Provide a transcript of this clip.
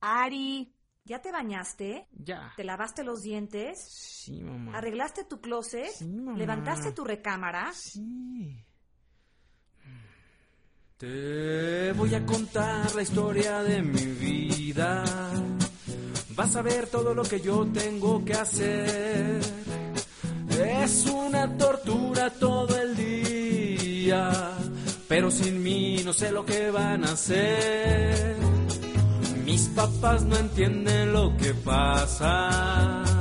Ari, ¿ya te bañaste? Ya. ¿Te lavaste los dientes? Sí, mamá. ¿Arreglaste tu closet? Sí, mamá. ¿Levantaste tu recámara? Sí. Te voy a contar la historia de mi vida. Vas a ver todo lo que yo tengo que hacer. Es una tortura todo el día, pero sin mí no sé lo que van a hacer. Mis papás no entienden lo que pasa.